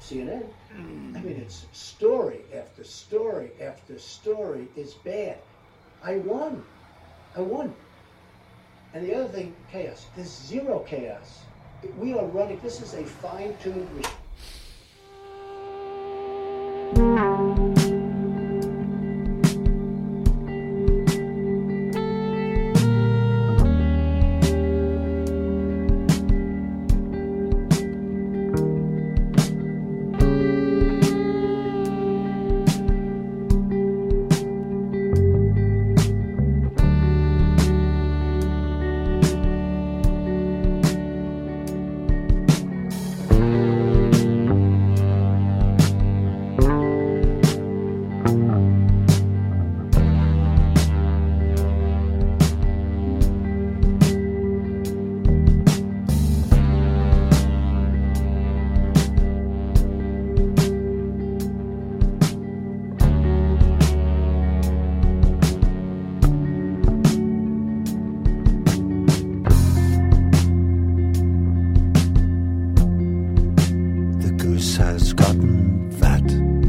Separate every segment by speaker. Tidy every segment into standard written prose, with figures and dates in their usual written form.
Speaker 1: CNN. I mean, it's story after story after story is bad. I won. And the other thing, chaos. There's zero chaos. We are running, this is a fine-tuned machine.
Speaker 2: Has gotten fat.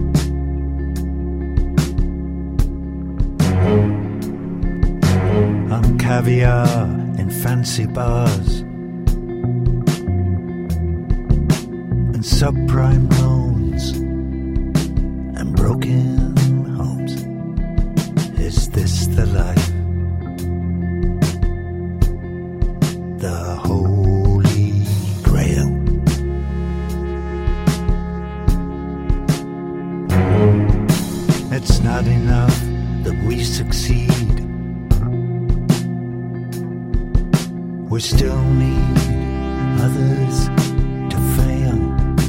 Speaker 2: On caviar in fancy bars and subprime loans and broken homes. Is this the life? The Holy Grail. It's not enough that we succeed. We still need others to fail.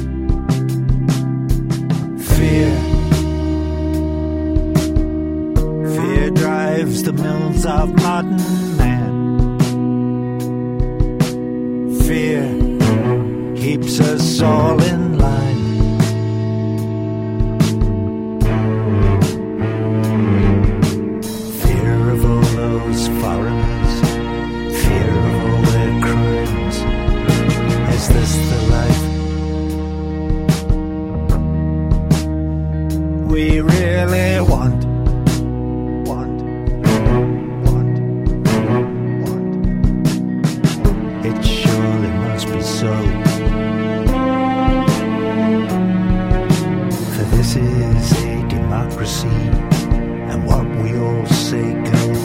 Speaker 2: Fear drives the mills of modern man. Fear keeps us all in line. Foreigners, fear of all their crimes. Is this the life we really want? It surely must be so. For this is a democracy, and what we all say goes.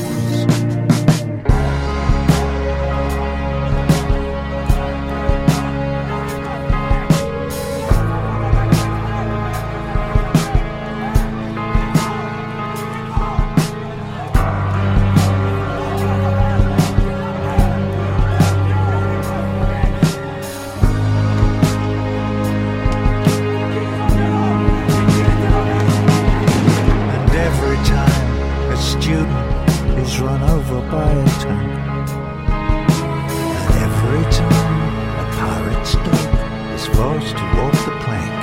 Speaker 2: Run over by a tank, and every time a pirate's dog is forced to walk the plank,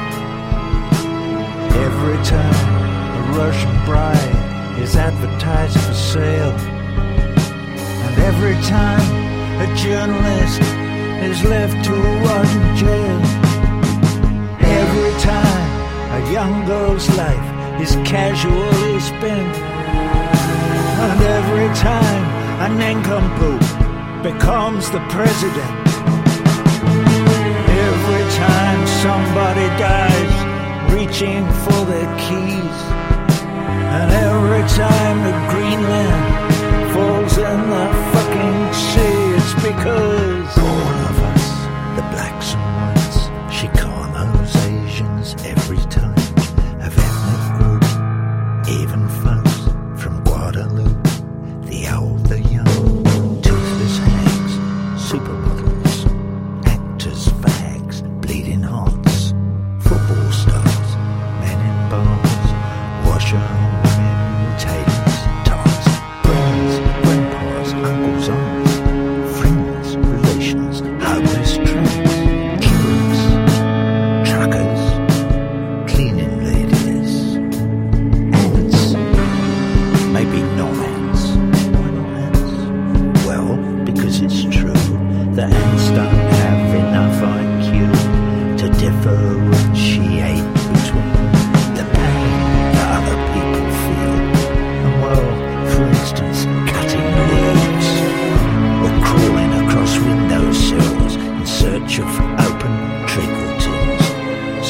Speaker 2: every time a Russian bride is advertised for sale, and every time a journalist is left to rot in jail, every time a young girl's life is casually spent, and every time a nincompoop becomes the president, every time somebody dies reaching for their keys, and every time the Greenland falls in the fucking sea, it's because all of us, the blacks and whites, Chicanos, Asians, every time of ethnic group, even folks from Guadalupe, the old, the young, toothless hags, supermodels, actors, fags, bleeding hearts, football stars, men in bars, washer-women, tailors, tarts, friends, grandpas, uncles, aunts, friends who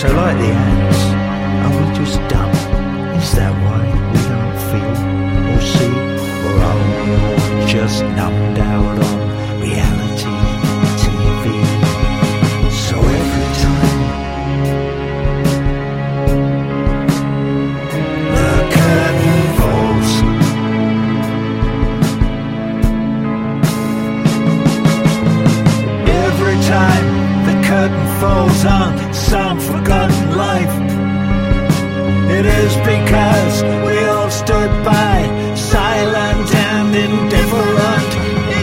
Speaker 2: So like the ants, are we just dumb? Is that why we don't feel or see? Or are we all just numbed out on reality TV? So every time the curtain falls, every time the curtain falls on some forgotten life, it is because we all stood by, silent and in